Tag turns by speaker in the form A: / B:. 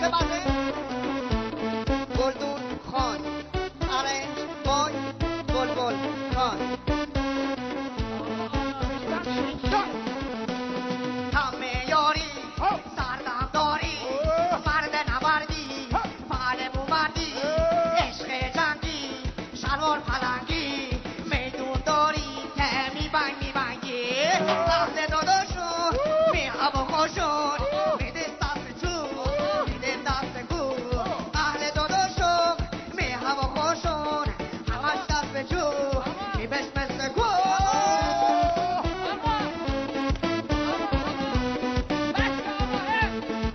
A: گلدون خان ارنج بای بلبل خان همه یاری سردم داری مرد نبردی پهلو مردی عشق جنگی شلوار پلنگی